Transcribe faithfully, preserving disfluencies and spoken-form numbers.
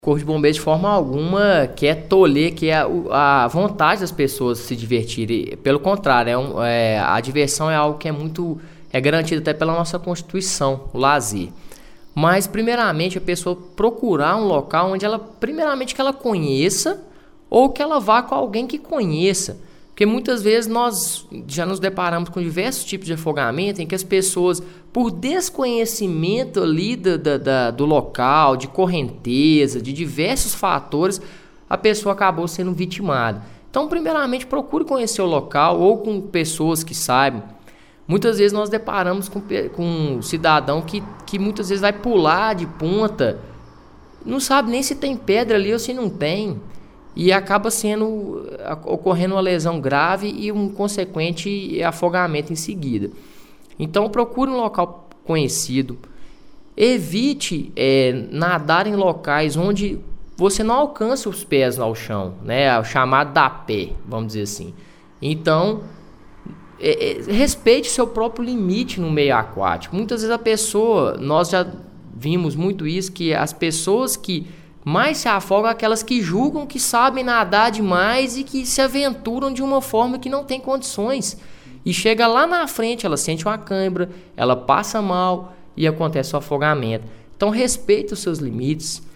O Corpo de Bombeiros, de forma alguma, quer tolher que é a, a vontade das pessoas se divertirem. Pelo contrário, é um, é, a diversão é algo que é muito é garantido até pela nossa Constituição, o lazer. Mas, primeiramente, a pessoa procurar um local onde ela, primeiramente, que ela conheça ou que ela vá com alguém que conheça. Porque muitas vezes nós já nos deparamos com diversos tipos de afogamento em que as pessoas, por desconhecimento ali do, do, do local, de correnteza, de diversos fatores, a pessoa acabou sendo vitimada. Então, primeiramente, procure conhecer o local ou com pessoas que saibam. Muitas vezes nós deparamos com, com um cidadão que, que muitas vezes vai pular de ponta, não sabe nem se tem pedra ali ou se não tem. E acaba sendo, ocorrendo uma lesão grave e um consequente afogamento em seguida. Então procure um local conhecido. Evite é, nadar em locais onde você não alcança os pés ao chão, né? O chamado dar pé, vamos dizer assim. Então, é, é, respeite seu próprio limite no meio aquático. Muitas vezes a pessoa, nós já vimos muito isso, que as pessoas que mais se afogam aquelas que julgam que sabem nadar demais e que se aventuram de uma forma que não tem condições. E chega lá na frente, ela sente uma cãibra, ela passa mal e acontece o afogamento. Então respeite os seus limites,